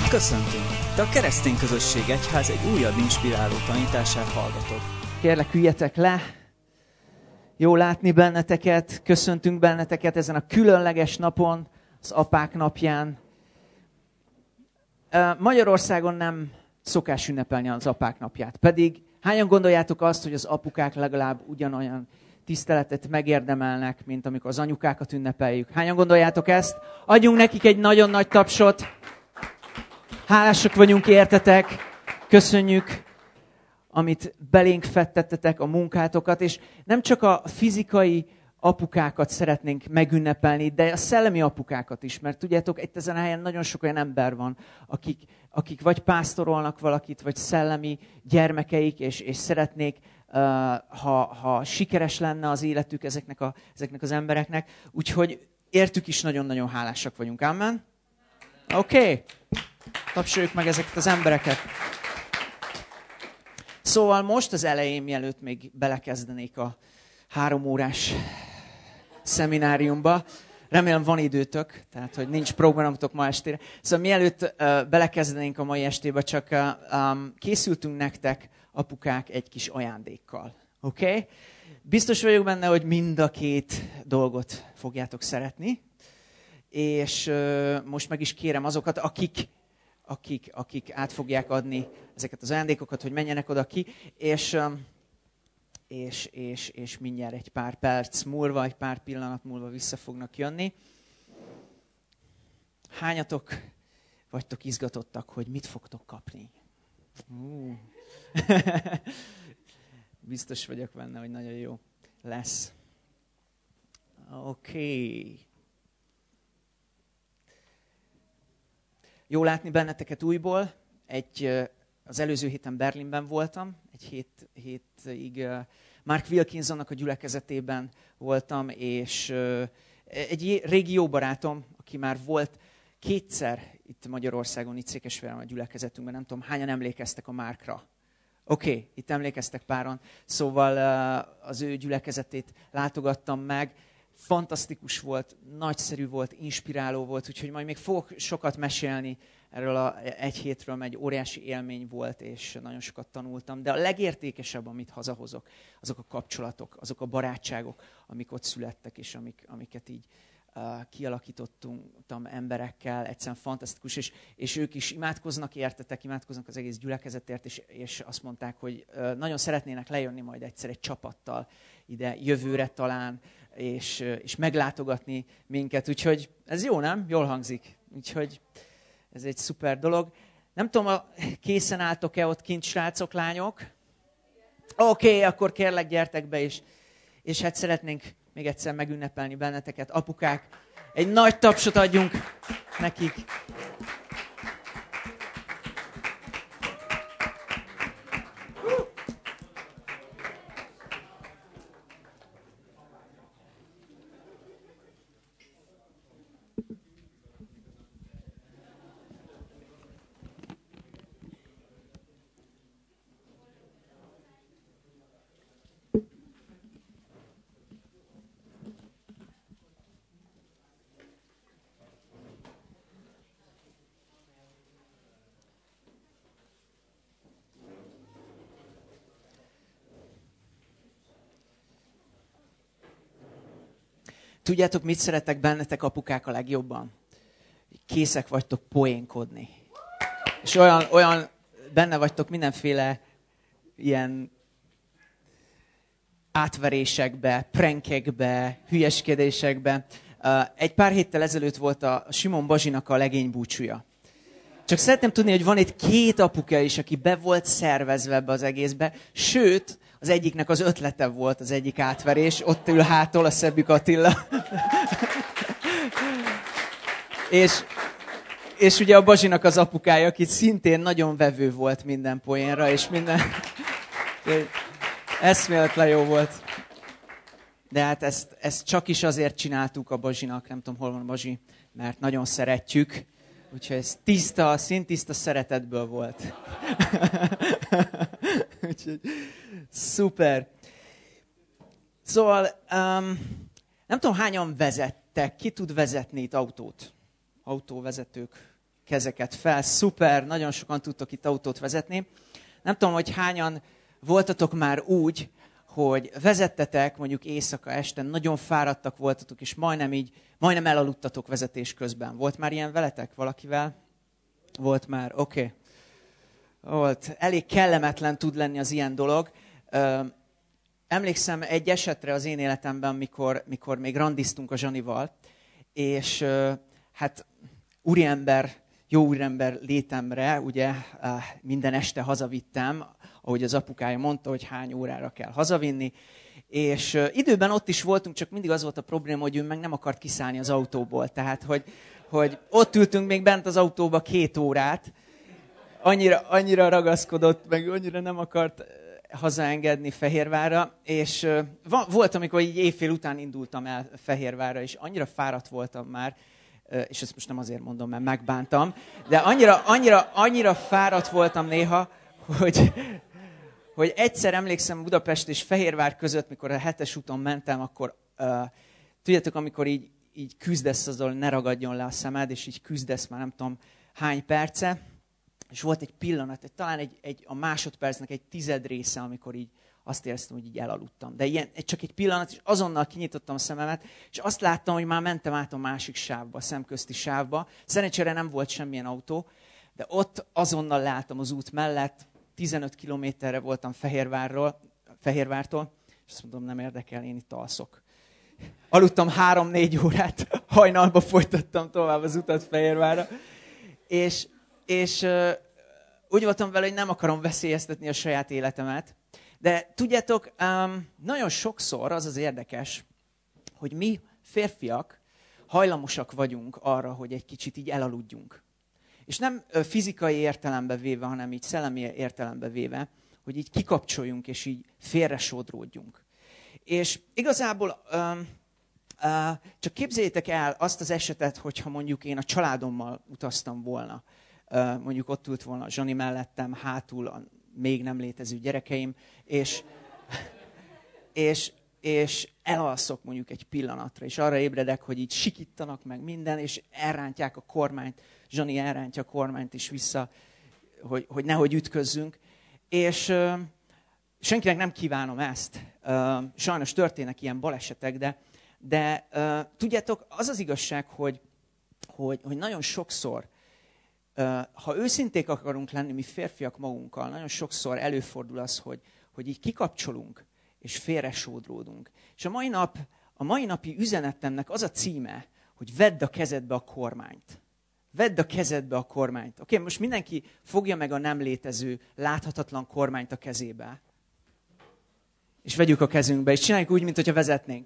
Köszöntünk! Te a Keresztény Közösség Egyház egy újabb inspiráló tanítását hallgatod. Kérlek, üljetek le. Jó látni benneteket, köszöntünk benneteket ezen a különleges napon, az Apák napján. Magyarországon nem szokás ünnepelni az Apák napját, pedig hányan gondoljátok azt, hogy az apukák legalább ugyanolyan tiszteletet megérdemelnek, mint amikor az anyukákat ünnepeljük? Hányan gondoljátok ezt? Adjunk nekik egy nagyon nagy tapsot. Hálásak vagyunk értetek, köszönjük, amit belénk fektettetek, a munkátokat, és nem csak a fizikai apukákat szeretnénk megünnepelni, de a szellemi apukákat is, mert tudjátok, itt ezen a helyen nagyon sok olyan ember van, akik vagy pásztorolnak valakit, vagy szellemi gyermekeik, és szeretnék, ha sikeres lenne az életük ezeknek az embereknek. Úgyhogy értük is nagyon-nagyon hálásak vagyunk. Amen? Oké. Tapsoljuk meg ezeket az embereket. Szóval most az elején, mielőtt még belekezdenék a 3 órás szemináriumba, remélem van időtök, tehát hogy nincs programotok ma estére. Szóval mielőtt belekezdenénk a mai estébe, csak készültünk nektek, apukák, egy kis ajándékkal. Oké? Biztos vagyok benne, hogy mind a 2 dolgot fogjátok szeretni. És most meg is kérem azokat, akik át fogják adni ezeket az ajándékokat, hogy menjenek oda ki, és mindjárt egy pár perc múlva, egy pár pillanat múlva vissza fognak jönni. Hányatok vagytok izgatottak, hogy mit fogtok kapni? Biztos vagyok benne, hogy nagyon jó lesz. Oké. Jó látni benneteket újból. Az előző héten Berlinben voltam, egy hétig Mark Wilkinsonnak a gyülekezetében voltam, és egy régi jó barátom, aki már volt 2-szer itt Magyarországon, itt Székesfehérváron a gyülekezetünkben, nem tudom, hányan emlékeztek a Markra. Oké, itt emlékeztek páran, szóval az ő gyülekezetét látogattam meg. Fantasztikus volt, nagyszerű volt, inspiráló volt, úgyhogy majd még fogok sokat mesélni erről egy hétről, mert egy óriási élmény volt, és nagyon sokat tanultam. De a legértékesebb, amit hazahozok, azok a kapcsolatok, azok a barátságok, amik ott születtek, és amiket így kialakítottam emberekkel. Egyszerűen fantasztikus, és ők is imádkoznak értetek, imádkoznak az egész gyülekezetért, és azt mondták, hogy nagyon szeretnének lejönni majd egyszer egy csapattal ide jövőre talán, és meglátogatni minket. Úgyhogy ez jó, nem? Jól hangzik. Úgyhogy ez egy szuper dolog. Nem tudom, készen álltok-e ott kint, srácok, lányok? Oké, akkor kérlek, gyertek be, és hát szeretnénk még egyszer megünnepelni benneteket. Apukák, egy nagy tapsot adjunk nekik. Tudjátok, mit szeretek bennetek, apukák, a legjobban? Készek vagytok poénkodni. És olyan benne vagytok mindenféle ilyen átverésekbe, prankekbe, hülyeskedésekbe. Egy pár héttel ezelőtt volt a Simon Bazsinak a legénybúcsúja. Csak szeretném tudni, hogy van itt 2 apuka is, aki be volt szervezve ebbe az egészbe, sőt, az egyiknek az ötlete volt az egyik átverés, ott ül hátul a Szebbik Attila. és ugye a Bazsinak az apukája, aki szintén nagyon vevő volt minden poénra, és minden... Eszméletlen jó volt. De hát ezt csak is azért csináltuk a Bazsinak, nem tudom, hol van a Bazsi, mert nagyon szeretjük. Úgyhogy ez színtiszta szeretetből volt. Úgyhogy szuper. Szóval nem tudom, hányan vezettek. Ki tud vezetni itt autót? Autóvezetők. kezeket fel. Szuper, nagyon sokan tudtok itt autót vezetni. Nem tudom, hogy hányan voltatok már úgy, hogy vezettetek mondjuk éjszaka este, nagyon fáradtak voltatok, és majdnem elaludtatok vezetés közben. Volt már ilyen veletek valakivel? Volt már, oké. Volt. Elég kellemetlen tud lenni az ilyen dolog. Emlékszem egy esetre az én életemben, mikor még randiztunk a Zsanival, és hát jó úriember létemre, ugye minden este hazavittem, ahogy az apukája mondta, hogy hány órára kell hazavinni, és időben ott is voltunk, csak mindig az volt a probléma, hogy ő meg nem akart kiszállni az autóból. Tehát, hogy ott ültünk még bent az autóba 2 órát, annyira ragaszkodott, meg annyira nem akart hazaengedni Fehérvárra, és volt, amikor így éjfél után indultam el Fehérvárra, és annyira fáradt voltam már, és ezt most nem azért mondom, mert megbántam, de annyira fáradt voltam néha, hogy egyszer emlékszem Budapest és Fehérvár között, mikor a 7-es úton mentem, akkor tudjátok, amikor így küzdesz azzal, ne ragadjon le a szemed, és így küzdesz már nem tudom hány perce, és volt egy pillanat, talán a másodpercnek egy 10. része, amikor így azt éreztem, hogy így elaludtam. De csak egy pillanat, és azonnal kinyitottam a szememet, és azt láttam, hogy már mentem át a másik sávba, a szemközti sávba. Szerencsére nem volt semmilyen autó, de ott azonnal leálltam az út mellett, 15 kilométerre voltam Fehérvártól, és azt mondom, nem érdekel, én itt alszok. Aludtam 3-4 órát, hajnalba folytattam tovább az utat Fehérvárra, és úgy voltam vele, hogy nem akarom veszélyeztetni a saját életemet. De tudjátok, nagyon sokszor az érdekes, hogy mi férfiak hajlamosak vagyunk arra, hogy egy kicsit így elaludjunk. És nem fizikai értelembe véve, hanem így szellemi értelembe véve, hogy így kikapcsoljunk és így félresodródjunk. És igazából csak képzeljétek el azt az esetet, hogyha mondjuk én a családommal utaztam volna. Mondjuk ott ült volna a Zsani mellettem, hátul a még nem létező gyerekeim, és elalszok mondjuk egy pillanatra, és arra ébredek, hogy így sikítanak meg minden, és elrántják a kormányt, Zsani elrántja a kormányt is vissza, hogy nehogy ütközzünk. És senkinek nem kívánom ezt. Sajnos történnek ilyen balesetek, de tudjátok, az az igazság, hogy nagyon sokszor, ha őszinték akarunk lenni mi férfiak magunkkal, nagyon sokszor előfordul az, hogy így kikapcsolunk, és félresódródunk. És a mai napi üzenetemnek az a címe, hogy vedd a kezedbe a kormányt. Vedd a kezedbe a kormányt. Oké, most mindenki fogja meg a nem létező, láthatatlan kormányt a kezébe. És vegyük a kezünkbe, és csináljuk úgy, mintha vezetnénk.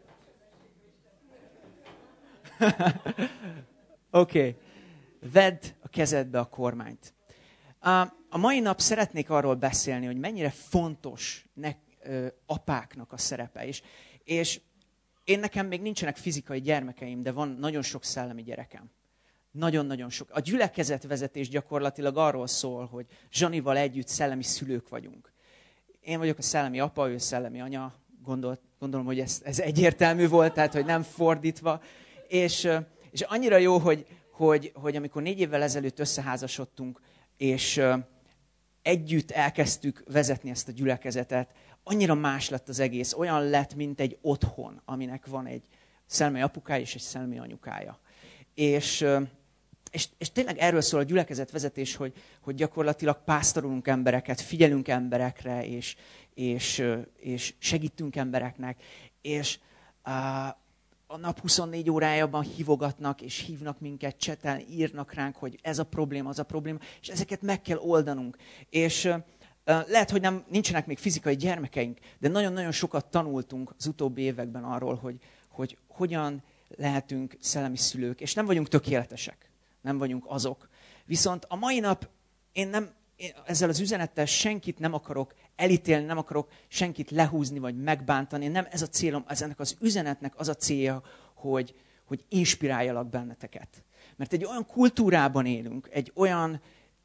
Oké. Vedd a kezedbe a kormányt. A mai nap szeretnék arról beszélni, hogy mennyire fontos apáknak a szerepe. És nekem még nincsenek fizikai gyermekeim, de van nagyon sok szellemi gyerekem. Nagyon-nagyon sok. A gyülekezetvezetés gyakorlatilag arról szól, hogy Zsanival együtt szellemi szülők vagyunk. Én vagyok a szellemi apa, ő szellemi anya. Gondolom, hogy ez egyértelmű volt, tehát hogy nem fordítva. És annyira jó, hogy amikor 4 évvel ezelőtt összeházasodtunk, és együtt elkezdtük vezetni ezt a gyülekezetet, annyira más lett az egész. Olyan lett, mint egy otthon, aminek van egy szellemi apukája és egy szellemi anyukája. És tényleg erről szól a gyülekezetvezetés, hogy gyakorlatilag pásztorolunk embereket, figyelünk emberekre, és segítünk embereknek. És a nap 24 órájában hívogatnak, és hívnak minket, cseten, írnak ránk, hogy ez a probléma, az a probléma, és ezeket meg kell oldanunk. És lehet, hogy nincsenek még fizikai gyermekeink, de nagyon-nagyon sokat tanultunk az utóbbi években arról, hogy hogyan lehetünk szellemi szülők, és nem vagyunk tökéletesek, nem vagyunk azok. Viszont a mai nap én ezzel az üzenettel senkit nem akarok elítélni, nem akarok senkit lehúzni vagy megbántani. Nem ez a célom, ennek az üzenetnek az a célja, hogy inspiráljalak benneteket. Mert egy olyan kultúrában élünk, egy olyan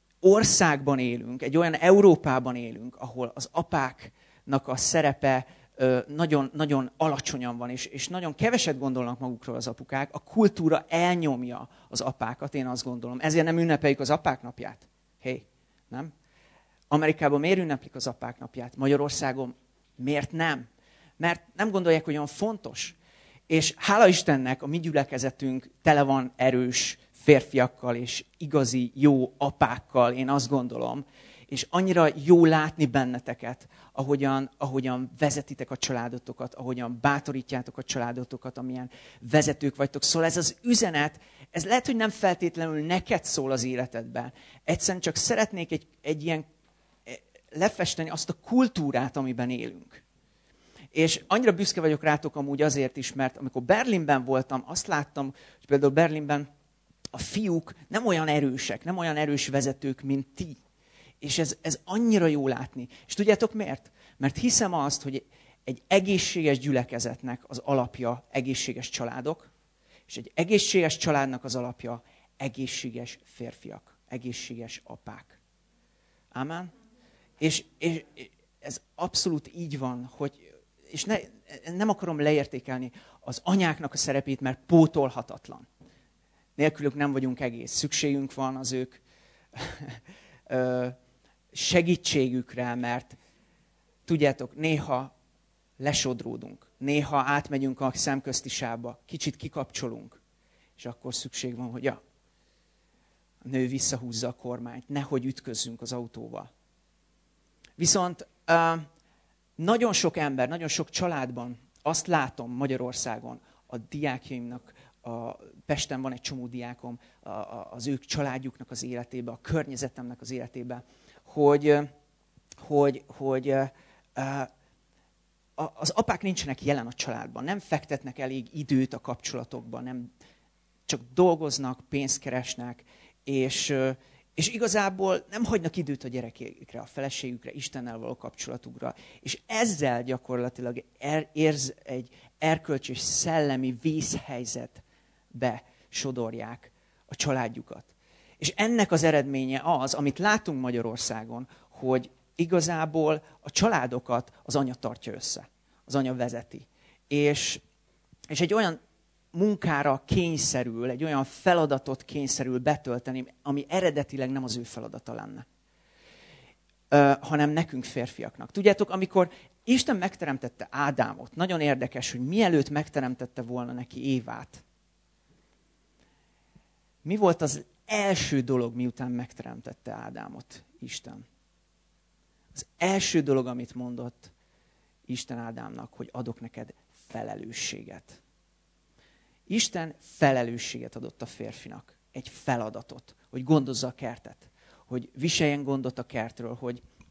országban élünk, egy olyan Európában élünk, ahol az apáknak a szerepe nagyon, nagyon alacsonyan van, és nagyon keveset gondolnak magukról az apukák. A kultúra elnyomja az apákat, én azt gondolom. Ezért nem ünnepeljük az apák napját. Nem? Amerikában miért ünneplik az apák napját? Magyarországon miért nem? Mert nem gondolják, hogy olyan fontos. És hála Istennek a mi gyülekezetünk tele van erős férfiakkal és igazi jó apákkal, én azt gondolom. És annyira jó látni benneteket, ahogyan vezetitek a családotokat, ahogyan bátorítjátok a családotokat, amilyen vezetők vagytok. Szóval ez az üzenet, ez lehet, hogy nem feltétlenül neked szól az életedben. Egyszerűen csak szeretnék egy ilyen lefesteni azt a kultúrát, amiben élünk. És annyira büszke vagyok rátok amúgy azért is, mert amikor Berlinben voltam, azt láttam, hogy például Berlinben a fiúk nem olyan erősek, nem olyan erős vezetők, mint ti. És ez annyira jó látni. És tudjátok miért? Mert hiszem azt, hogy egy egészséges gyülekezetnek az alapja egészséges családok, és egy egészséges családnak az alapja egészséges férfiak, egészséges apák. Amen? És ez abszolút így van, és nem akarom leértékelni az anyáknak a szerepét, mert pótolhatatlan. Nélkülük nem vagyunk egész. Szükségünk van az ők segítségükre, mert tudjátok, néha lesodródunk, néha átmegyünk a szemközti sávba, kicsit kikapcsolunk, és akkor szükség van, hogy a nő visszahúzza a kormányt, nehogy ütközzünk az autóval. Viszont nagyon sok ember, nagyon sok családban azt látom Magyarországon, a diákjaimnak, Pesten van egy csomó diákom, az ők családjuknak az életébe, a környezetemnek az életébe, hogy az apák nincsenek jelen a családban, nem fektetnek elég időt a kapcsolatokban, nem csak dolgoznak, pénzt keresnek, és igazából nem hagynak időt a gyerekekre, a feleségükre, Istennel való kapcsolatukra. És ezzel gyakorlatilag érz egy erkölcsi és szellemi vészhelyzetbe sodorják a családjukat. És ennek az eredménye az, amit látunk Magyarországon, hogy igazából a családokat az anya tartja össze, az anya vezeti. És egy olyan munkára kényszerül, egy olyan feladatot kényszerül betölteni, ami eredetileg nem az ő feladata lenne, hanem nekünk férfiaknak. Tudjátok, amikor Isten megteremtette Ádámot, nagyon érdekes, hogy mielőtt megteremtette volna neki Évát, mi volt az első dolog, miután megteremtette Ádámot Isten? Az első dolog, amit mondott Isten Ádámnak, hogy adok neked felelősséget. Isten felelősséget adott a férfinak, egy feladatot, hogy gondozza a kertet, hogy viseljen gondot a kertről,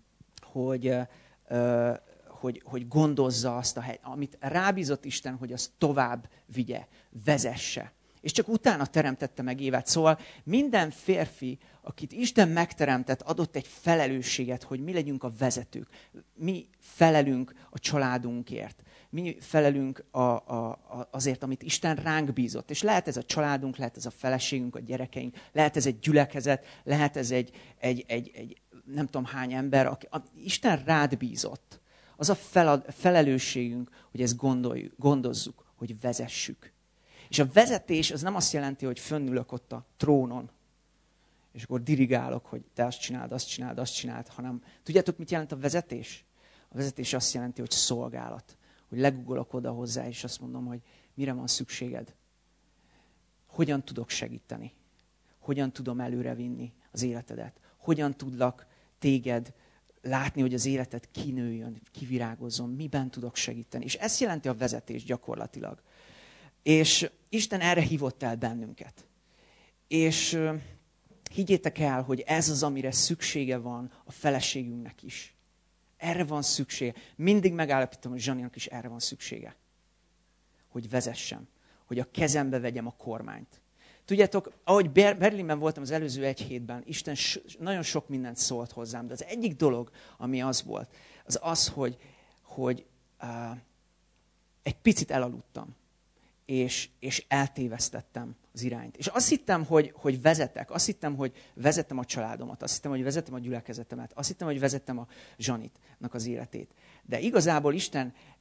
hogy gondozza azt a helyet, amit rábízott Isten, hogy azt tovább vigye, vezesse. És csak utána teremtette meg Évát. Szóval minden férfi, akit Isten megteremtett, adott egy felelősséget, hogy mi legyünk a vezetők. Mi felelünk a családunkért. Mi felelünk azért, amit Isten ránk bízott. És lehet ez a családunk, lehet ez a feleségünk, a gyerekeink, lehet ez egy gyülekezet, lehet ez egy nem tudom hány ember, aki Isten rád bízott. Az a felelősségünk, hogy ezt gondozzuk, hogy vezessük. És a vezetés az nem azt jelenti, hogy fönnülök ott a trónon, és akkor dirigálok, hogy te azt csináld, hanem tudjátok, mit jelent a vezetés? A vezetés azt jelenti, hogy szolgálat. Hogy legugolok oda hozzá, és azt mondom, hogy mire van szükséged. Hogyan tudok segíteni? Hogyan tudom előrevinni az életedet? Hogyan tudlak téged látni, hogy az életed kinőjön, kivirágozzon? Miben tudok segíteni? És ez jelenti a vezetés gyakorlatilag. És Isten erre hívott el bennünket. És higgyétek el, hogy ez az, amire szüksége van a feleségünknek is. Erre van szüksége. Mindig megállapítom, hogy Zsaninak is erre van szüksége. Hogy vezessem. Hogy a kezembe vegyem a kormányt. Tudjátok, ahogy Berlinben voltam az előző egy hétben, Isten nagyon sok mindent szólt hozzám, de az egyik dolog, ami az volt, az az, hogy egy picit elaludtam. És eltévesztettem az irányt. És azt hittem, hogy vezetek, azt hittem, hogy vezettem a családomat, azt hittem, hogy vezettem a gyülekezetemet, azt hittem, hogy vezettem a Zsanitnak az életét. De igazából Isten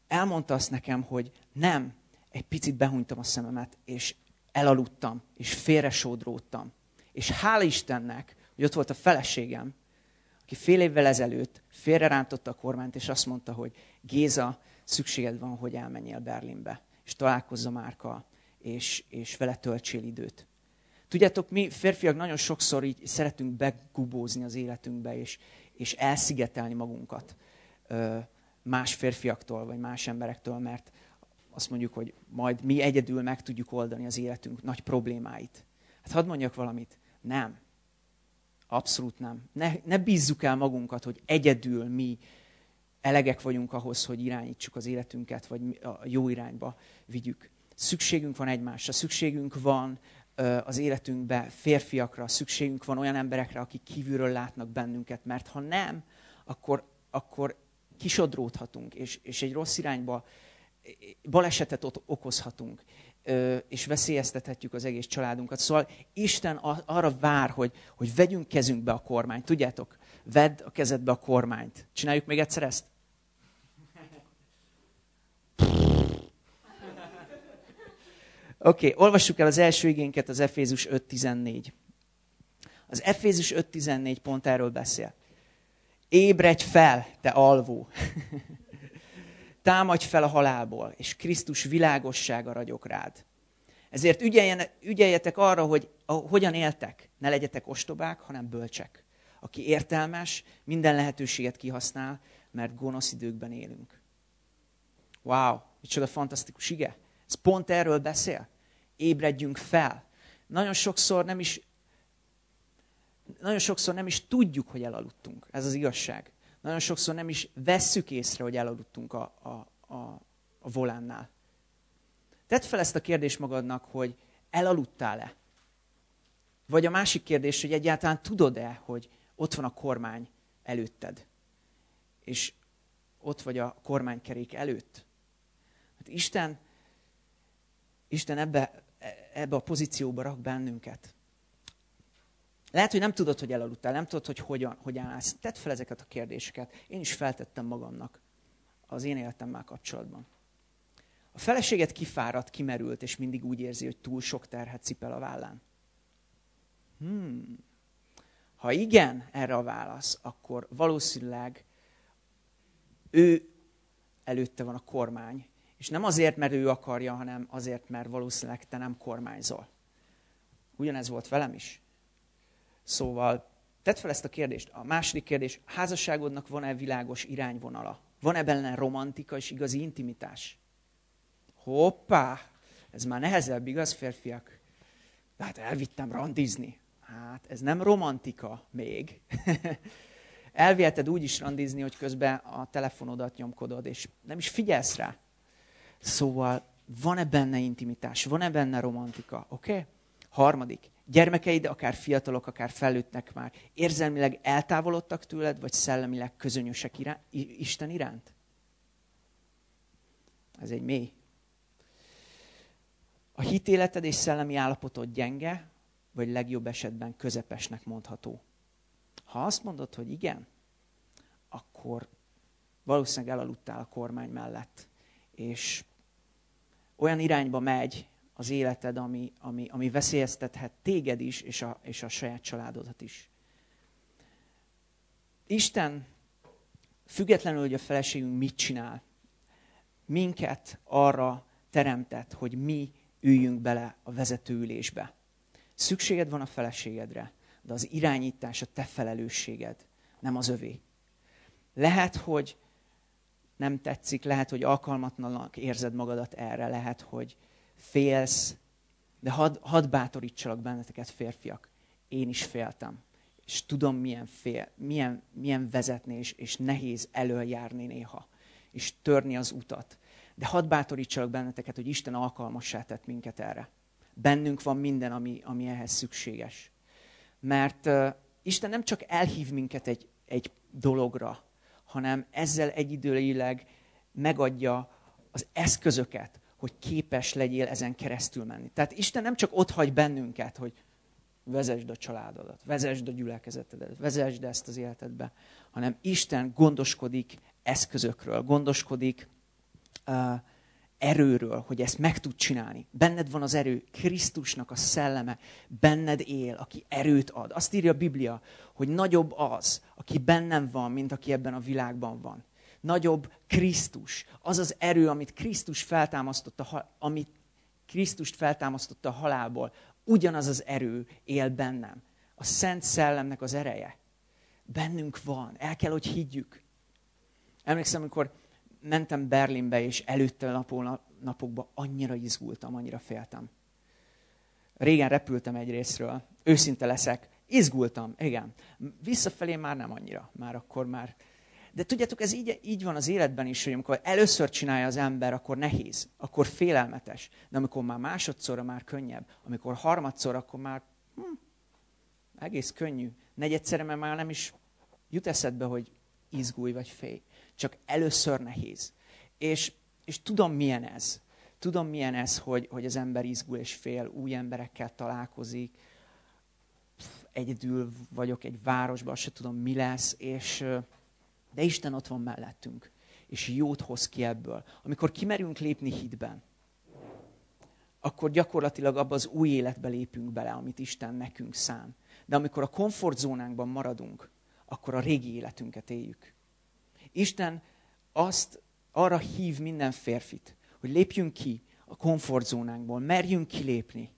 elmondta azt nekem, hogy nem, egy picit behunytam a szememet, és elaludtam, és félresodródtam. És hála Istennek, hogy ott volt a feleségem, aki fél évvel ezelőtt félrerántotta a kormányt, és azt mondta, hogy Géza, szükséged van, hogy elmenjél Berlinbe, és találkozz a Márkkal, és vele töltsél időt. Tudjátok, mi férfiak nagyon sokszor így szeretünk begubózni az életünkbe, és elszigetelni magunkat más férfiaktól, vagy más emberektől, mert azt mondjuk, hogy majd mi egyedül meg tudjuk oldani az életünk nagy problémáit. Hát hadd mondjak valamit. Nem. Abszolút nem. Ne bízzuk el magunkat, hogy egyedül mi elegek vagyunk ahhoz, hogy irányítsuk az életünket, vagy a jó irányba vigyük. Szükségünk van egymásra, szükségünk van az életünkbe férfiakra, szükségünk van olyan emberekre, akik kívülről látnak bennünket, mert ha nem, akkor kisodródhatunk, és egy rossz irányba balesetet okozhatunk, és veszélyeztethetjük az egész családunkat. Szóval Isten arra vár, hogy vegyünk kezünkbe a kormányt. Tudjátok, vedd a kezedbe a kormányt. Csináljuk még egyszer ezt? Oké, olvassuk el az első igénket, az Efézus 5.14. Az Efézus 5.14 pont erről beszél. Ébredj fel, te alvó! Támadj fel a halálból, és Krisztus világossága ragyog rád. Ezért ügyeljetek arra, hogy hogyan éltek. Ne legyetek ostobák, hanem bölcsek. Aki értelmes, minden lehetőséget kihasznál, mert gonosz időkben élünk. Wow, micsoda fantasztikus ige. Ez pont erről beszél. Ébredjünk fel. Nagyon sokszor nem is tudjuk, hogy elaludtunk. Ez az igazság. Nagyon sokszor nem is vesszük észre, hogy elaludtunk a volánnál. Tedd fel ezt a kérdést magadnak, hogy elaludtál-e? Vagy a másik kérdés, hogy egyáltalán tudod-e, hogy ott van a kormány előtted? És ott vagy a kormánykerék előtt? Hát Isten ebbe a pozícióba rak bennünket. Lehet, hogy nem tudod, hogy elaludtál, nem tudod, hogy hogyan állsz. Tedd fel ezeket a kérdéseket. Én is feltettem magamnak az én életemmel kapcsolatban. A feleséged kifáradt, kimerült, és mindig úgy érzi, hogy túl sok terhet cipel a vállán. Ha igen, erre a válasz, akkor valószínűleg ő előtte van a kormány. És nem azért, mert ő akarja, hanem azért, mert valószínűleg te nem kormányzol. Ugyanez volt velem is. Szóval tedd fel ezt a kérdést. A második kérdés, a házasságodnak van-e világos irányvonala? Van-e benne romantika és igazi intimitás? Hoppá! Ez már nehezebb, igaz, férfiak? Hát elvittem randizni. Hát ez nem romantika még. Elviheted úgy is randizni, hogy közben a telefonodat nyomkodod, és nem is figyelsz rá. Szóval van-e benne intimitás? Van-e benne romantika? Oké? Harmadik. Gyermekeid, akár fiatalok, akár felnőttek már, érzelmileg eltávolodtak tőled, vagy szellemileg közönösek Isten iránt? Ez egy mély. A hitéleted és szellemi állapotod gyenge, vagy legjobb esetben közepesnek mondható? Ha azt mondod, hogy igen, akkor valószínűleg elaludtál a kormány mellett, és olyan irányba megy az életed, ami veszélyeztethet téged is, és a saját családodat is. Isten, függetlenül, hogy a feleségünk mit csinál, minket arra teremtett, hogy mi üljünk bele a vezetőülésbe. Szükséged van a feleségedre, de az irányítás a te felelősséged, nem az övé. Lehet, hogy nem tetszik, lehet, hogy alkalmatlannak érzed magadat erre, lehet, hogy félsz, de hadd bátorítsalak benneteket, férfiak. Én is féltem, és tudom, milyen vezetni, és nehéz előjárni néha, és törni az utat. De hadd bátorítsalak benneteket, hogy Isten alkalmassá tett minket erre. Bennünk van minden, ami ehhez szükséges. Mert Isten nem csak elhív minket egy dologra, hanem ezzel egyidőleg megadja az eszközöket, hogy képes legyél ezen keresztül menni. Tehát Isten nem csak ott hagy bennünket, hogy vezesd a családodat, vezesd a gyülekezetedet, vezesd ezt az életedbe, hanem Isten gondoskodik eszközökről, gondoskodik erőről, hogy ezt meg tud csinálni. Benned van az erő, Krisztusnak a szelleme benned él, aki erőt ad. Azt írja a Biblia, hogy nagyobb az, aki bennem van, mint aki ebben a világban van. Nagyobb Krisztus, az az erő, amit Krisztust feltámasztotta a halálból. Ugyanaz az erő él bennem. A Szent Szellemnek az ereje. Bennünk van, el kell, hogy higgyük. Emlékszem, amikor mentem Berlinbe, és előtte napokban annyira izgultam, annyira féltem. Régen repültem egy részről, őszinte leszek, izgultam, igen. Visszafelé már nem annyira, már. De tudjátok, ez így van az életben is, hogy amikor először csinálja az ember, akkor nehéz, akkor félelmetes. De amikor már másodszorra már könnyebb, amikor harmadszor, akkor már egész könnyű. Negyedszerre már nem is jut eszedbe, hogy izgulj vagy félj. Csak először nehéz. És tudom, milyen ez. Tudom, milyen ez, hogy az ember izgul és fél, új emberekkel találkozik. Egyedül vagyok egy városban, se tudom, mi lesz. De Isten ott van mellettünk. És jót hoz ki ebből. Amikor kimerünk lépni hitben, akkor gyakorlatilag abba az új életbe lépünk bele, amit Isten nekünk szán. De amikor a komfortzónánkban maradunk, akkor a régi életünket éljük. Isten arra hív minden férfit, hogy lépjünk ki a komfortzónánkból, merjünk kilépni.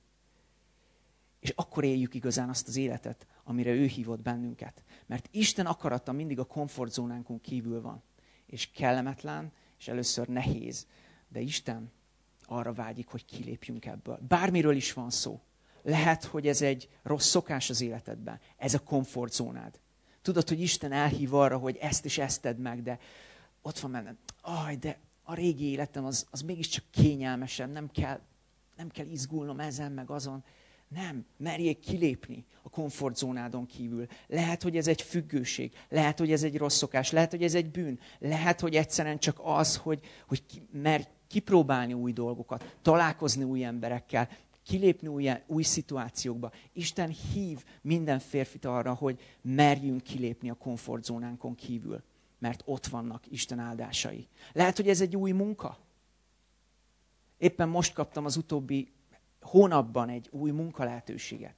És akkor éljük igazán azt az életet, amire ő hívott bennünket. Mert Isten akarata mindig a komfortzónánkon kívül van. És kellemetlen, és először nehéz. De Isten arra vágyik, hogy kilépjünk ebből. Bármiről is van szó. Lehet, hogy ez egy rossz szokás az életedben. Ez a komfortzónád. Tudod, hogy Isten elhív arra, hogy ezt és ezt tedd meg, de ott van benned. De a régi életem az mégiscsak kényelmesebb, nem kell izgulnom ezen meg azon. Nem, merjék kilépni a komfortzónádon kívül. Lehet, hogy ez egy függőség, lehet, hogy ez egy rossz szokás, lehet, hogy ez egy bűn, lehet, hogy egyszerűen csak az, hogy merj kipróbálni új dolgokat, találkozni új emberekkel, kilépni új szituációkba. Isten hív minden férfit arra, hogy merjünk kilépni a komfortzónánkon kívül, mert ott vannak Isten áldásai. Lehet, hogy ez egy új munka. Éppen most kaptam az utóbbi hónapban egy új munkalehetőséget.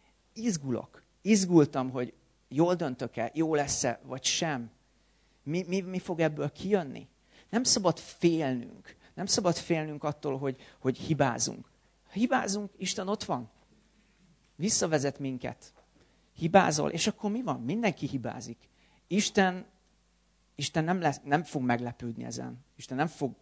Izgultam, hogy jól döntök-e, jó lesz-e, vagy sem. Mi fog ebből kijönni? Nem szabad félnünk. Nem szabad félnünk attól, hogy hibázunk. Hibázunk, Isten ott van. Visszavezet minket. Hibázol, és akkor mi van? Mindenki hibázik. Isten nem fog meglepődni ezen. Isten nem fog,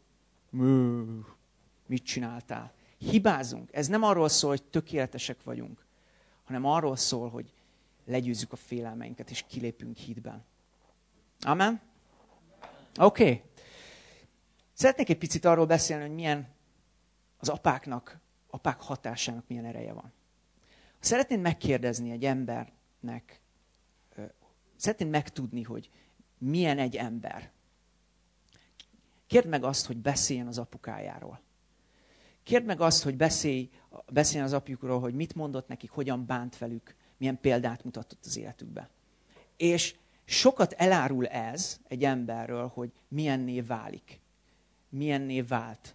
mit csináltál? Hibázunk. Ez nem arról szól, hogy tökéletesek vagyunk, hanem arról szól, hogy legyőzzük a félelmeinket, és kilépünk hitben. Amen? Oké. Szeretnék egy picit arról beszélni, hogy milyen az apák hatásának milyen ereje van. Szeretnéd megkérdezni egy embernek, szeretnéd megtudni, hogy milyen egy ember. Kérd meg azt, hogy beszéljen az apukájáról. Kérd meg azt, hogy beszéljen az apjukról, hogy mit mondott nekik, hogyan bánt velük, milyen példát mutatott az életükbe. És sokat elárul ez egy emberről, hogy milyenné válik. Milyenné vált.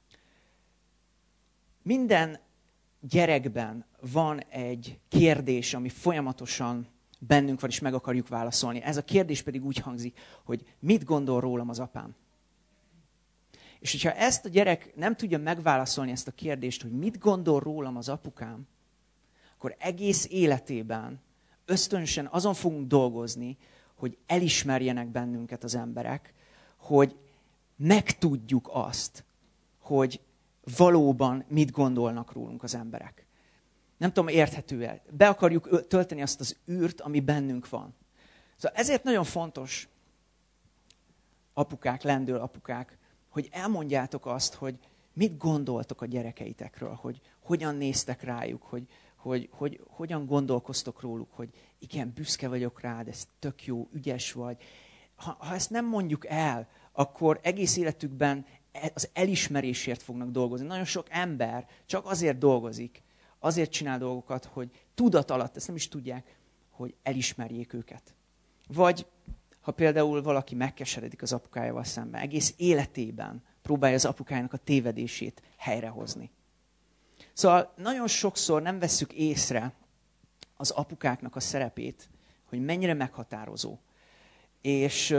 Minden gyerekben van egy kérdés, ami folyamatosan bennünk van, és meg akarjuk válaszolni. Ez a kérdés pedig úgy hangzik, hogy mit gondol rólam az apám? És hogyha ezt a gyerek nem tudja megválaszolni ezt a kérdést, hogy mit gondol rólam az apukám, akkor egész életében ösztönösen azon fogunk dolgozni, hogy elismerjenek bennünket az emberek, hogy megtudjuk azt, hogy valóban mit gondolnak rólunk az emberek. Nem tudom, érthető-e. Be akarjuk tölteni azt az űrt, ami bennünk van. Szóval ezért nagyon fontos, apukák, lendő apukák, hogy elmondjátok azt, hogy mit gondoltok a gyerekeitekről, hogy hogyan néztek rájuk, hogy hogyan gondolkoztok róluk, hogy igen, büszke vagyok rád, ez tök jó, ügyes vagy. Ha ezt nem mondjuk el, akkor egész életükben az elismerésért fognak dolgozni. Nagyon sok ember csak azért dolgozik, azért csinál dolgokat, hogy tudat alatt, ezt nem is tudják, hogy elismerjék őket. Vagy ha például valaki megkeseredik az apukájával szemben, egész életében próbálja az apukájának a tévedését helyrehozni. Szóval nagyon sokszor nem vesszük észre az apukáknak a szerepét, hogy mennyire meghatározó. És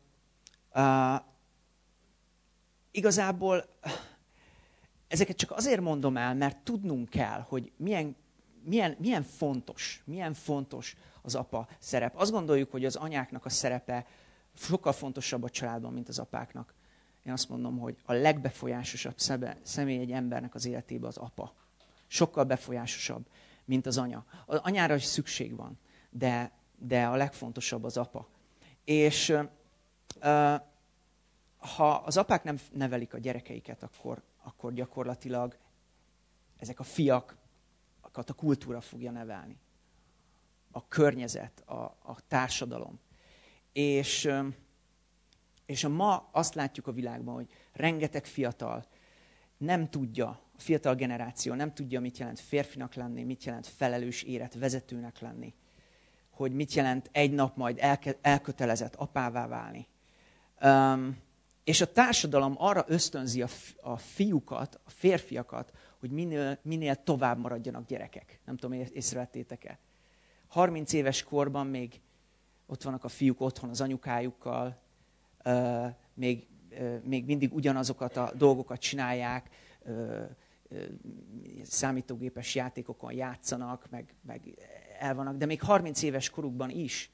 igazából ezeket csak azért mondom el, mert tudnunk kell, hogy milyen fontos az apa szerep. Azt gondoljuk, hogy az anyáknak a szerepe sokkal fontosabb a családban, mint az apáknak. Én azt mondom, hogy a legbefolyásosabb személy egy embernek az életében az apa. Sokkal befolyásosabb, mint az anya. Az anyára is szükség van, de a legfontosabb az apa. És ha az apák nem nevelik a gyerekeiket, akkor gyakorlatilag ezek a fiakat a kultúra fogja nevelni. A környezet, a társadalom. És ma azt látjuk a világban, hogy rengeteg fiatal nem tudja, a fiatal generáció nem tudja, mit jelent férfinak lenni, mit jelent felelős érett vezetőnek lenni, hogy mit jelent egy nap majd elkötelezett apává válni. És a társadalom arra ösztönzi a fiúkat, a férfiakat, hogy minél tovább maradjanak gyerekek. Nem tudom, észrevettétek-e. 30 éves korban még ott vannak a fiúk otthon az anyukájukkal, még mindig ugyanazokat a dolgokat csinálják, számítógépes játékokon játszanak, meg elvannak, de még 30 éves korukban is.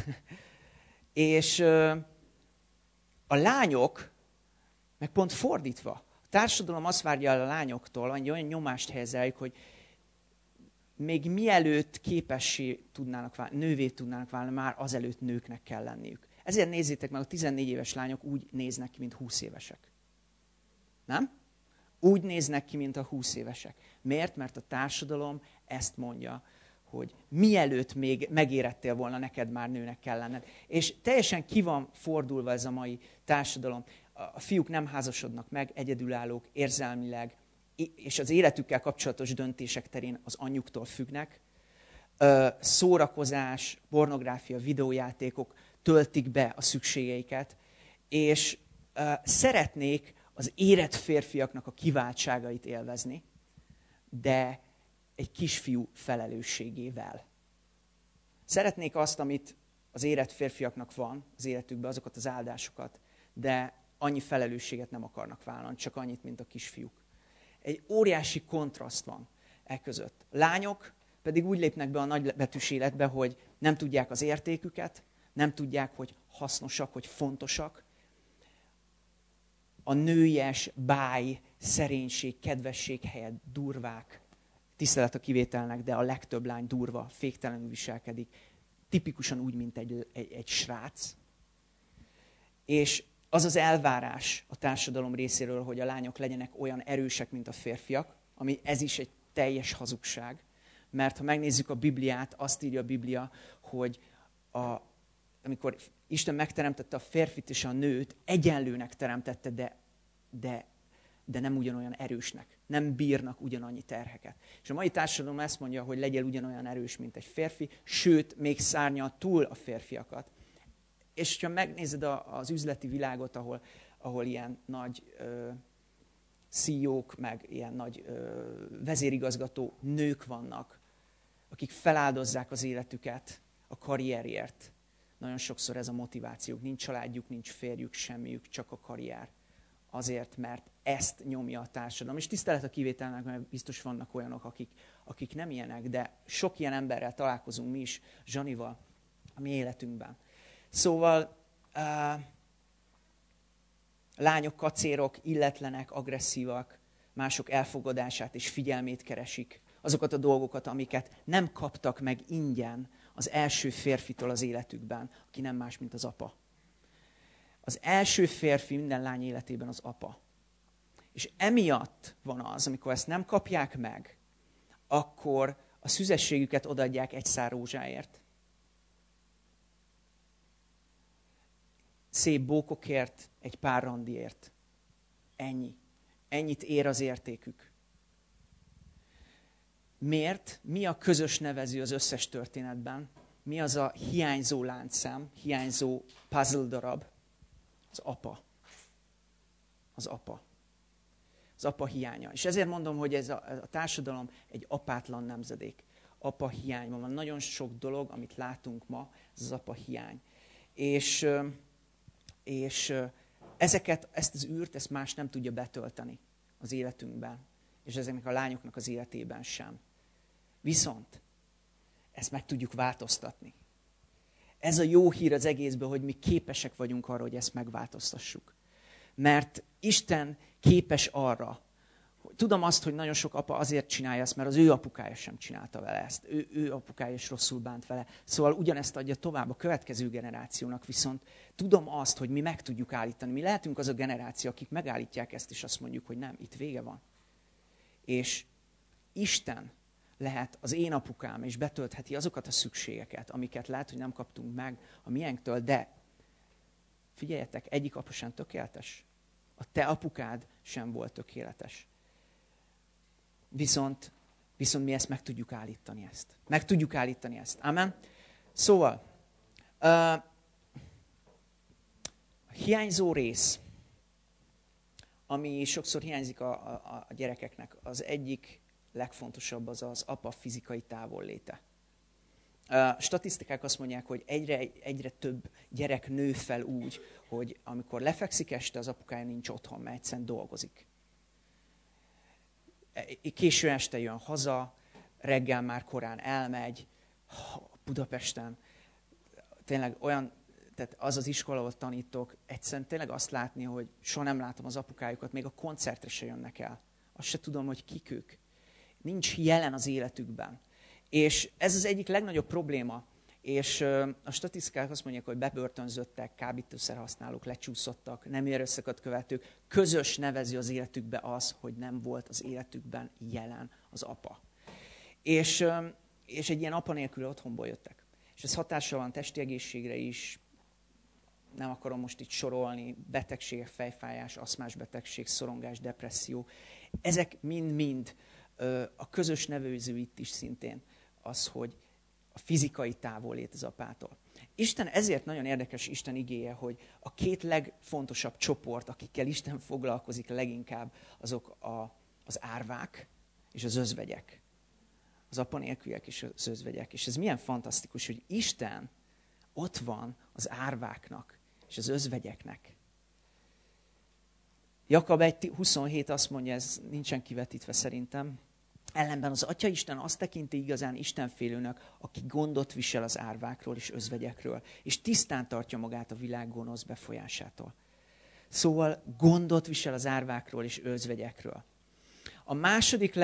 És a lányok, meg pont fordítva, a társadalom azt várja el a lányoktól, olyan nyomást helyez rájuk, hogy még mielőtt képessé tudnának válni, nővé tudnának válni, már azelőtt nőknek kell lenniük. Ezért nézzétek meg, a 14 éves lányok úgy néznek ki, mint 20 évesek. Nem? Úgy néznek ki, mint a 20 évesek. Miért? Mert a társadalom ezt mondja, hogy mielőtt még megérettél volna, neked már nőnek kell lenned. És teljesen ki van fordulva ez a mai társadalom. A fiúk nem házasodnak meg, egyedülállók, érzelmileg, és az életükkel kapcsolatos döntések terén az anyjuktól függnek. Szórakozás, pornográfia, videójátékok töltik be a szükségeiket, és szeretnék az érett férfiaknak a kiváltságait élvezni, de egy kisfiú felelősségével. Szeretnék azt, amit az érett férfiaknak van az életükben, azokat az áldásokat, de annyi felelősséget nem akarnak vállalni, csak annyit, mint a kisfiúk. Egy óriási kontraszt van e között. Lányok pedig úgy lépnek be a nagybetűs életbe, hogy nem tudják az értéküket, nem tudják, hogy hasznosak, hogy fontosak. A nőies, báj, szerénység, kedvesség helyett durvák. Tisztelet a kivételnek, de a legtöbb lány durva, féktelenül viselkedik. Tipikusan úgy, mint egy srác. És az az elvárás a társadalom részéről, hogy a lányok legyenek olyan erősek, mint a férfiak, ami ez is egy teljes hazugság. Mert ha megnézzük a Bibliát, azt írja a Biblia, hogy amikor Isten megteremtette a férfit és a nőt, egyenlőnek teremtette, de nem ugyanolyan erősnek. Nem bírnak ugyanannyi terheket. És a mai társadalom ezt mondja, hogy legyél ugyanolyan erős, mint egy férfi, sőt, még szárnyal túl a férfiakat. És ha megnézed az üzleti világot, ahol ilyen nagy CEO-k, meg ilyen nagy vezérigazgató nők vannak, akik feláldozzák az életüket a karrierért. Nagyon sokszor ez a motivációk. Nincs családjuk, nincs férjük, semmiük, csak a karrier. Azért, mert ezt nyomja a társadalom. És tisztelet a kivételnek, mert biztos vannak olyanok, akik nem ilyenek, de sok ilyen emberrel találkozunk mi is, Zsanival, a mi életünkben. Szóval lányok kacérok, illetlenek, agresszívak, mások elfogadását és figyelmét keresik. Azokat a dolgokat, amiket nem kaptak meg ingyen az első férfitől az életükben, aki nem más, mint az apa. Az első férfi minden lány életében az apa. És emiatt van az, amikor ezt nem kapják meg, akkor a szüzességüket odaadják egy szár rózsáért. Szép bókokért, egy pár randiért. Ennyi. Ennyit ér az értékük. Miért? Mi a közös nevező az összes történetben? Mi az a hiányzó láncszám, hiányzó puzzle darab? Az apa. Az apa. az apa hiánya. És ezért mondom, hogy ez a társadalom egy apátlan nemzedék. Apa hiányban van. Nagyon sok dolog, amit látunk ma, ez az apa hiány. És ezt az űrt, ezt más nem tudja betölteni az életünkben. És ezeknek a lányoknak az életében sem. Viszont ezt meg tudjuk változtatni. Ez a jó hír az egészben, hogy mi képesek vagyunk arra, hogy ezt megváltoztassuk. Mert Isten képes arra. Tudom azt, hogy nagyon sok apa azért csinálja ezt, mert az ő apukája sem csinálta vele ezt. Ő apukája is rosszul bánt vele. Szóval ugyanezt adja tovább a következő generációnak, viszont tudom azt, hogy mi meg tudjuk állítani. Mi lehetünk az a generáció, akik megállítják ezt, és azt mondjuk, hogy nem, itt vége van. És Isten lehet az én apukám, és betöltheti azokat a szükségeket, amiket lehet, hogy nem kaptunk meg a miénktől, de figyeljetek, egyik apa sem tökéletes. A te apukád sem volt tökéletes. Viszont mi ezt meg tudjuk állítani ezt. Meg tudjuk állítani ezt. Amen? Szóval, a hiányzó rész, ami sokszor hiányzik a gyerekeknek, az egyik legfontosabb az az apa fizikai távolléte. Statisztikák azt mondják, hogy egyre több gyerek nő fel úgy, hogy amikor lefekszik este, az apukája nincs otthon, mert egyszerűen dolgozik. Késő este jön haza, reggel már korán elmegy, Budapesten. Tényleg olyan, tehát az az iskola, ahol tanítok, egyszerűen tényleg azt látni, hogy soha nem látom az apukájukat, még a koncertre se jönnek el. Azt se tudom, hogy kik ők. Nincs jelen az életükben. És ez az egyik legnagyobb probléma. És a statisztikák azt mondják, hogy bebörtönzöttek, kábítószerhasználók, lecsúszottak, nem erőszakot követők. Közös nevező az életükbe az, hogy nem volt az életükben jelen az apa. És egy ilyen apa nélkül otthonból jöttek. És ez hatással van testi egészségre is, nem akarom most itt sorolni, betegségek, fejfájás, aszmás betegség, szorongás, depresszió. Ezek mind-mind a közös nevező itt is szintén az, hogy a fizikai távollét az apától. Isten ezért nagyon érdekes Isten igéje, hogy a két legfontosabb csoport, akikkel Isten foglalkozik leginkább, azok az árvák és az özvegyek. Az apa nélküliek és az özvegyek. És ez milyen fantasztikus, hogy Isten ott van az árváknak és az özvegyeknek. Jakab 1.27 azt mondja, ez nincsen kivetítve szerintem, ellenben az Atya Isten azt tekinti igazán istenfélőnek, aki gondot visel az árvákról és özvegyekről, és tisztán tartja magát a világ gonosz befolyásától. Szóval gondot visel az árvákról és özvegyekről. A második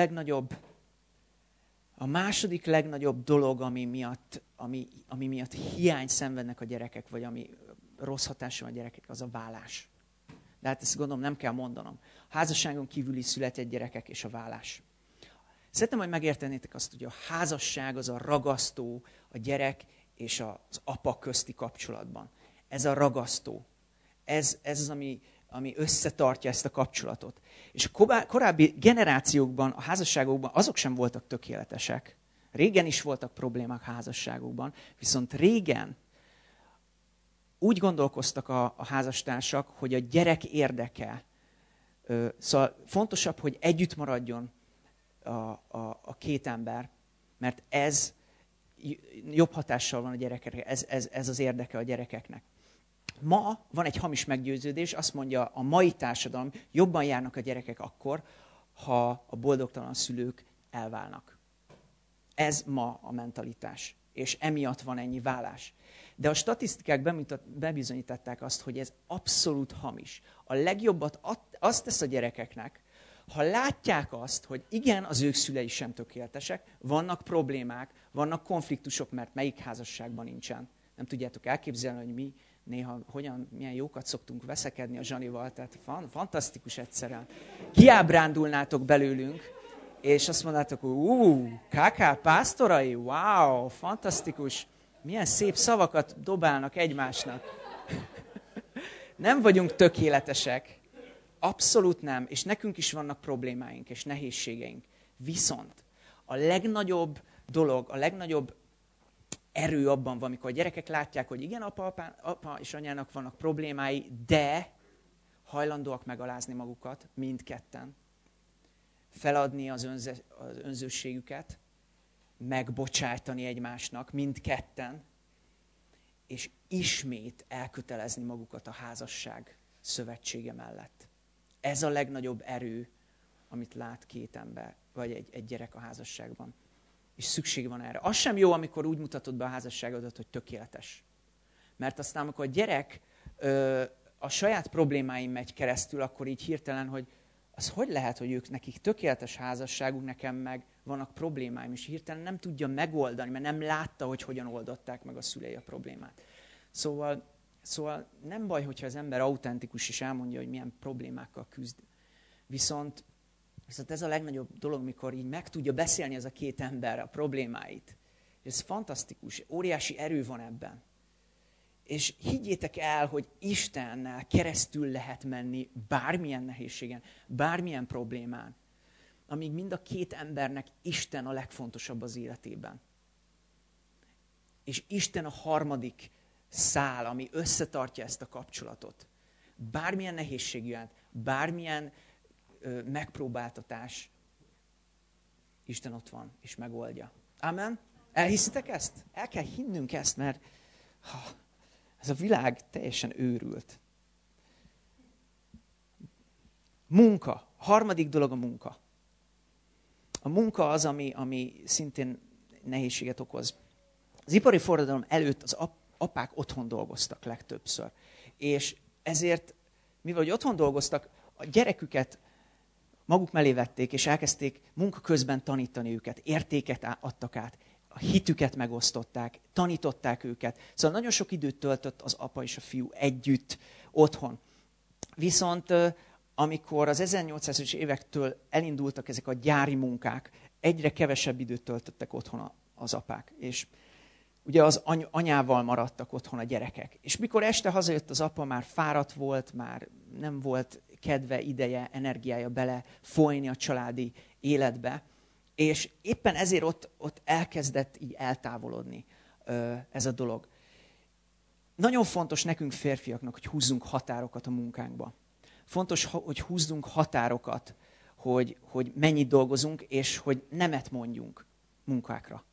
legnagyobb dolog, ami miatt hiány szenvednek a gyerekek, vagy ami rossz hatása van a gyerekek, az a vállás. De hát ezt gondolom nem kell mondanom. A házasságon kívüli született gyerekek és a vállás. Szeretném, hogy megértenétek azt, hogy a házasság az a ragasztó a gyerek és az apa közti kapcsolatban. Ez a ragasztó. Ez az, ami összetartja ezt a kapcsolatot. És a korábbi generációkban, a házasságokban azok sem voltak tökéletesek. Régen is voltak problémák házasságokban, viszont régen úgy gondolkoztak a házastársak, hogy a gyerek érdeke. Szóval fontosabb, hogy együtt maradjon a két ember, mert ez jobb hatással van a gyerekekre, ez az érdeke a gyerekeknek. Ma van egy hamis meggyőződés, azt mondja a mai társadalom, jobban járnak a gyerekek akkor, ha a boldogtalan szülők elválnak. Ez ma a mentalitás, és emiatt van ennyi válás. De a statisztikák bebizonyították azt, hogy ez abszolút hamis. A legjobbat azt tesz a gyerekeknek, ha látják azt, hogy igen, az ők szülei sem tökéletesek, vannak problémák, vannak konfliktusok, mert melyik házasságban nincsen. Nem tudjátok elképzelni, hogy mi néha milyen jókat szoktunk veszekedni a Zsanival, tehát fantasztikus egyszerűen. Kiábrándulnátok belőlünk, és azt mondnátok, hogy KK pásztorai, wow, fantasztikus, milyen szép szavakat dobálnak egymásnak. Nem vagyunk tökéletesek, abszolút nem, és nekünk is vannak problémáink és nehézségeink. Viszont a legnagyobb dolog, a legnagyobb erő abban van, amikor a gyerekek látják, hogy igen, apa és anyának vannak problémái, de hajlandóak megalázni magukat mindketten. feladni az önzőségüket, megbocsájtani egymásnak, mindketten, és ismét elkötelezni magukat a házasság szövetsége mellett. Ez a legnagyobb erő, amit lát két ember, vagy egy gyerek a házasságban. És szükség van erre. Az sem jó, amikor úgy mutatod be a házasságodat, hogy tökéletes. Mert aztán, amikor a gyerek a saját problémáim megy keresztül, akkor így hirtelen, hogy az hogy lehet, hogy nekik tökéletes házasságuk, nekem meg vannak problémáim, és hirtelen nem tudja megoldani, mert nem látta, hogy hogyan oldották meg a szülei a problémát. Szóval nem baj, hogyha az ember autentikus és elmondja, hogy milyen problémákkal küzd. Viszont ez a legnagyobb dolog, mikor így meg tudja beszélni ez a két ember a problémáit. És ez fantasztikus, óriási erő van ebben. És higgyétek el, hogy Istennel keresztül lehet menni bármilyen nehézségen, bármilyen problémán, amíg mind a két embernek Isten a legfontosabb az életében. És Isten a harmadik szál, ami összetartja ezt a kapcsolatot. Bármilyen nehézség jön, bármilyen megpróbáltatás, Isten ott van, és megoldja. Amen? Elhiszitek ezt? El kell hinnünk ezt, mert ez a világ teljesen őrült. Munka. A harmadik dolog a munka. A munka az, ami szintén nehézséget okoz. Az ipari forradalom előtt az apák otthon dolgoztak legtöbbször. És ezért, mivel hogy otthon dolgoztak, a gyereküket maguk mellé vették, és elkezdték munka közben tanítani őket, értéket adtak át, a hitüket megosztották, tanították őket. Szóval nagyon sok időt töltött az apa és a fiú együtt otthon. Viszont amikor az 1800-es évektől elindultak ezek a gyári munkák, egyre kevesebb időt töltöttek otthon az apák. És ugye az anyával maradtak otthon a gyerekek. És mikor este hazajött az apa, már fáradt volt, már nem volt kedve, ideje, energiája bele folyni a családi életbe. És éppen ezért ott elkezdett így eltávolodni ez a dolog. Nagyon fontos nekünk férfiaknak, hogy húzzunk határokat a munkánkba. Fontos, hogy húzzunk határokat, hogy mennyit dolgozunk, és hogy nemet mondjunk munkákra.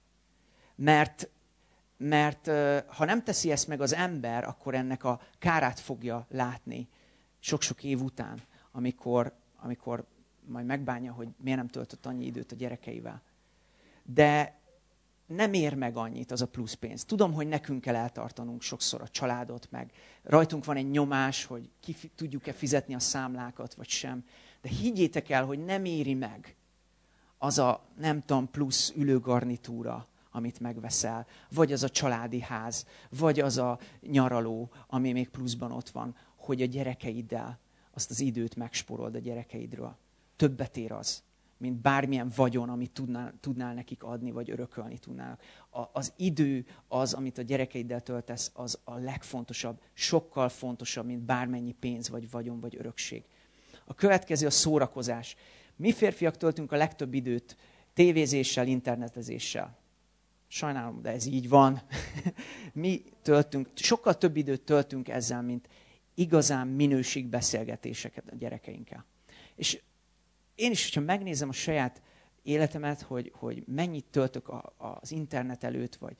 Mert ha nem teszi ezt meg az ember, akkor ennek a kárát fogja látni sok-sok év után, amikor majd megbánja, hogy miért nem töltött annyi időt a gyerekeivel. De nem ér meg annyit az a plusz pénz. Tudom, hogy nekünk kell eltartanunk sokszor a családot, meg rajtunk van egy nyomás, hogy tudjuk-e fizetni a számlákat, vagy sem. De higgyétek el, hogy nem éri meg az a nem tudom plusz ülőgarnitúra, amit megveszel, vagy az a családi ház, vagy az a nyaraló, ami még pluszban ott van, hogy a gyerekeiddel azt az időt megsporold a gyerekeidről. Többet ér az, mint bármilyen vagyon, amit tudnál nekik adni, vagy örökölni tudnának. Az idő az, amit a gyerekeiddel töltesz, az a legfontosabb, sokkal fontosabb, mint bármennyi pénz, vagy vagyon, vagy örökség. A következő a szórakozás. Mi férfiak töltünk a legtöbb időt tévézéssel, internetezéssel. Sajnálom, de ez így van. Mi sokkal több időt töltünk ezzel, mint igazán minőségbeszélgetéseket a gyerekeinkkel. És én is, hogyha megnézem a saját életemet, hogy mennyit töltök az internet előtt, vagy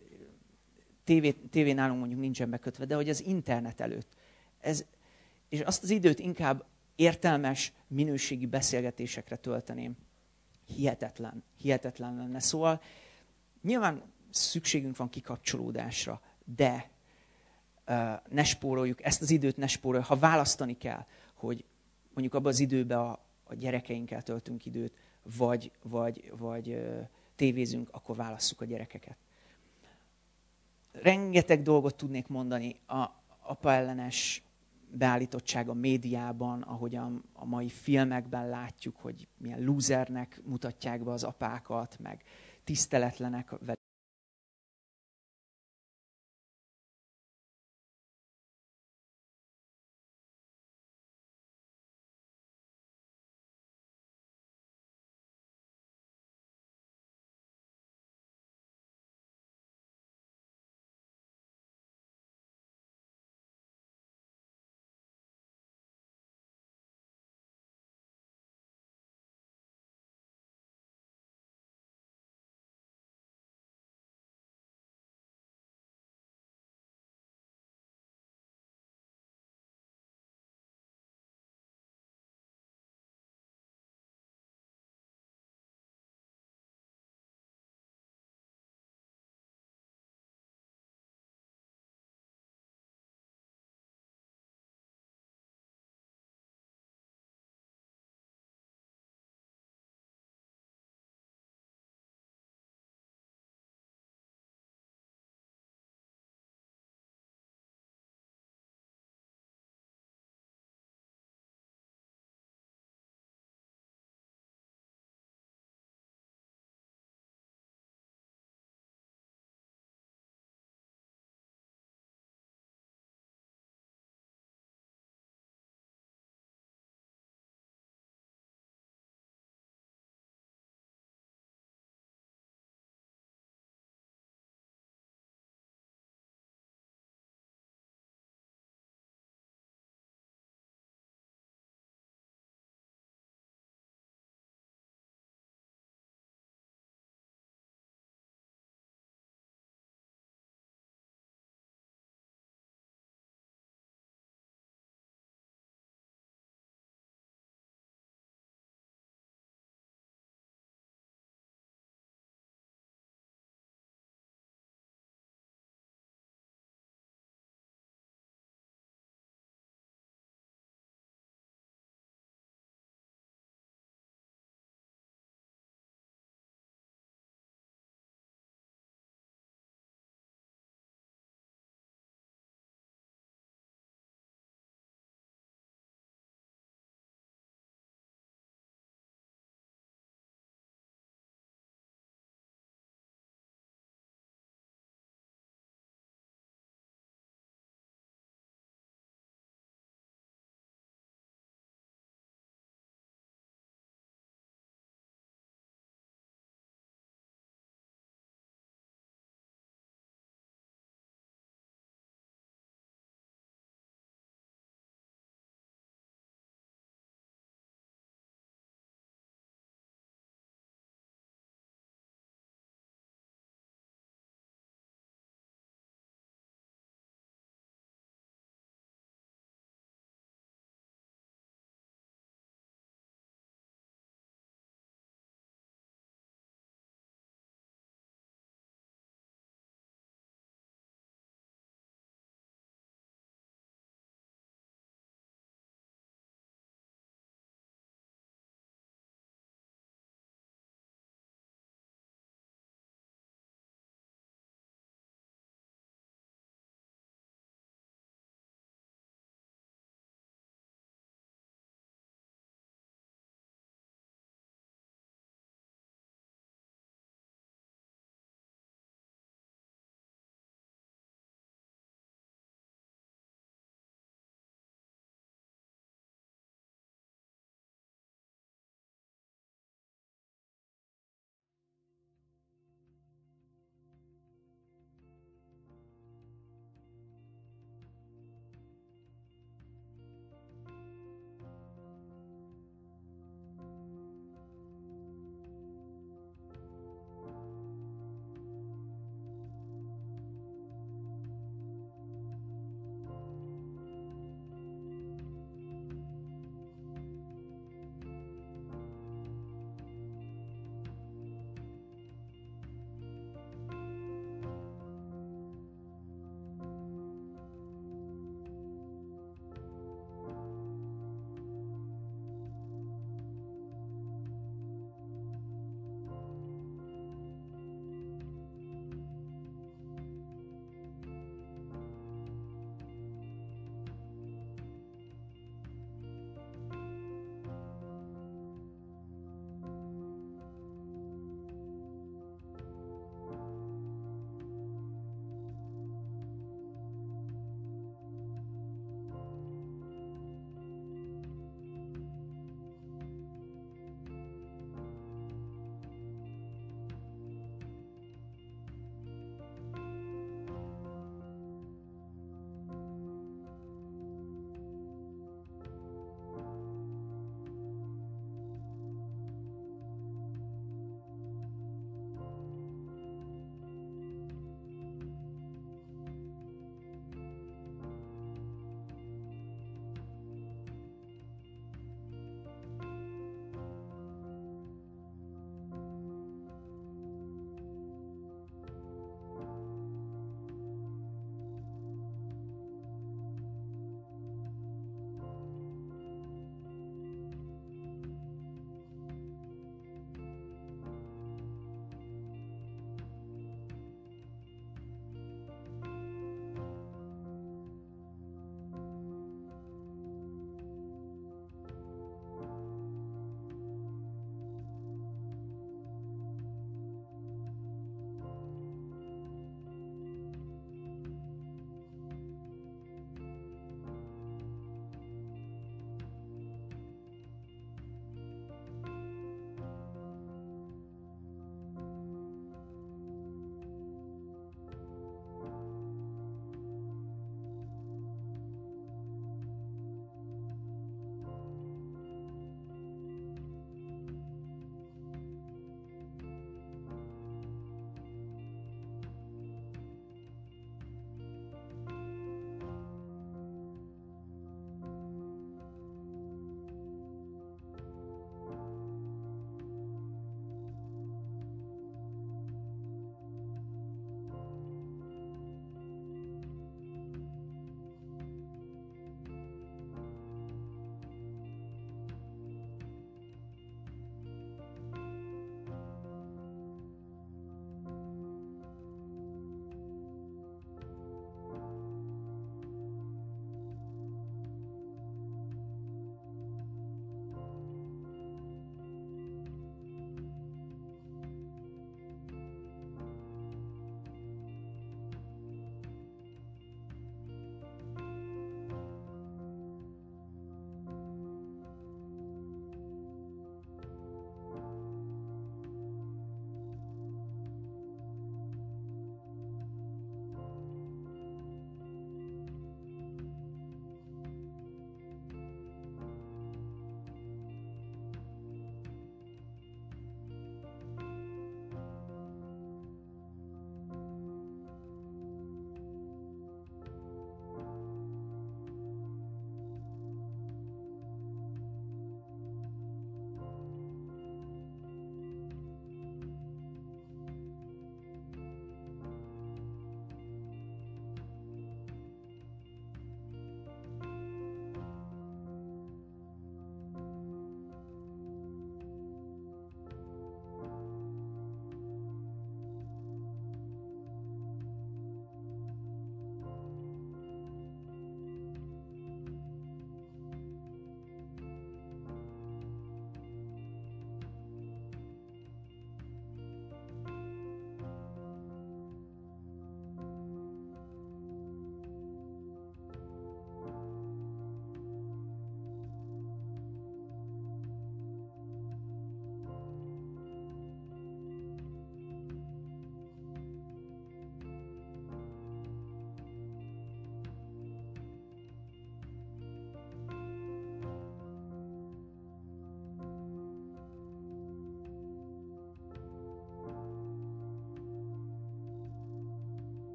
tévé nálunk mondjuk nincsen bekötve, de hogy az internet előtt. És azt az időt inkább értelmes, minőségi beszélgetésekre tölteném. Hihetetlen lenne. Szóval nyilván szükségünk van kikapcsolódásra, de ne spóroljuk, ezt az időt ne spóroljuk. Ha választani kell, hogy mondjuk abban az időben a gyerekeinkkel töltünk időt, vagy tévézünk, akkor válasszuk a gyerekeket. Rengeteg dolgot tudnék mondani a apa ellenes beállítottság a médiában, ahogyan a mai filmekben látjuk, hogy milyen lúzernek mutatják be az apákat, meg tiszteletlenek velük.